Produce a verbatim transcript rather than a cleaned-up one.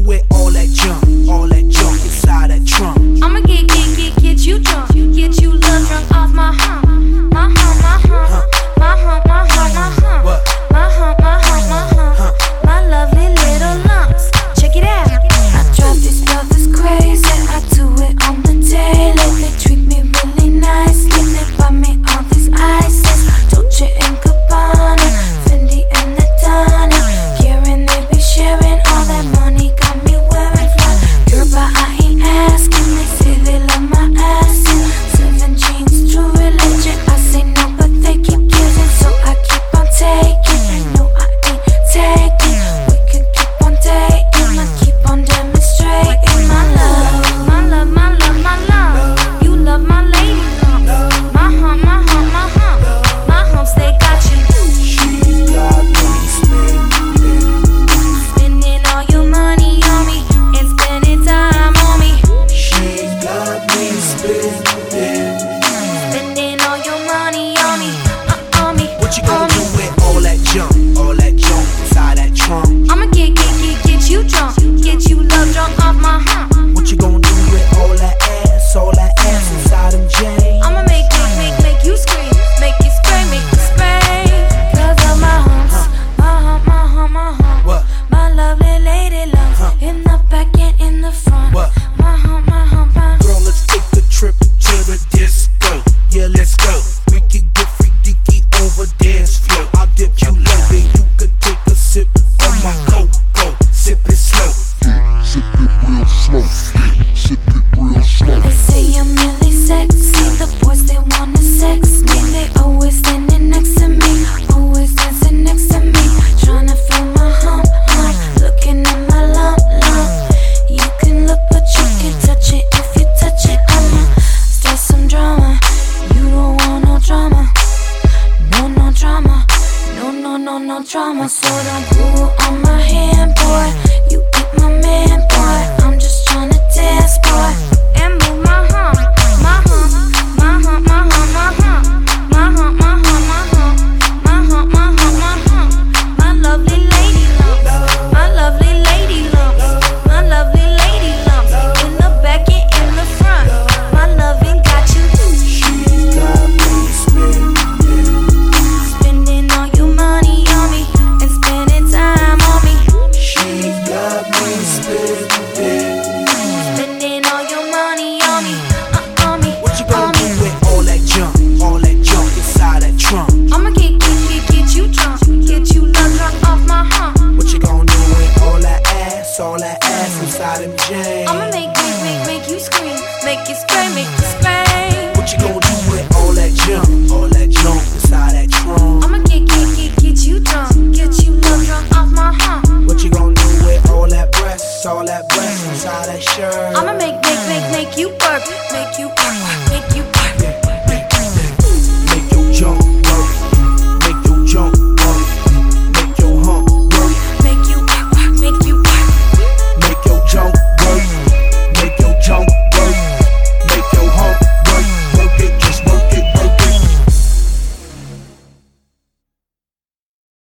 with all that junk, all that junk inside that trunk? I'ma get, get, get, get you drunk, get you love drunk off my hump, my hump, my hump, my hump, my hump, my hump, What? my hump, my hump, my hump, my lovely little lumps. Check it out. I drive these brothers crazy, I do it on the daily. They treat me really nicely, they buy me all these ices, Dolce and Gabbana, Fendi and the Donna. Karen, they be sharing all that money, got me wearing fly. Girl, but I ain't asking, they say they love my ass. Seven jeans, true religion, I say no, but they keep giving, so I keep on taking. No, I ain't taking, we could keep on dating, I keep on demonstrating my love. My love, my love, my love. You love my lady lump. My hump, my hump, my hump. My humps, they got you. She got me spending, Spending all your money on me and spending time on me. she got me spending. Spending all your money on me, uh, on me, What you on gonna do me. with all that junk, all that junk inside that trunk? I'ma get, get, get, get you drunk, get you love drunk off my hump. What you gonna do with all that ass, all that ass inside them jeans? I'ma make, make, make, make you scream, make you spray, make you spray. Cause of my humps, my hump, my hump, my hump. What? My lovely lady loves in the back and in the front. What? My hump, my hump, my hump. Girl, let's take a trip to the disco. Yeah, let's go. We can get freaky over dance floor. I'll dip you low, then you can take a sip of my cocoa. Sip it slow. Sip it real slow. Sip it real slow. They say I'm really sexy, the boys they wanna sex me. They always standing next to me, always dancing next to me, tryna feel my hump, hump, looking at my lump, lump. You can look but you can touch it if you touch it. I'ma start some drama, you don't want no drama, no no drama, no no no no drama. So don't pull on my hand, boy, you ain't my man, boy. I'm just tryna dance, boy.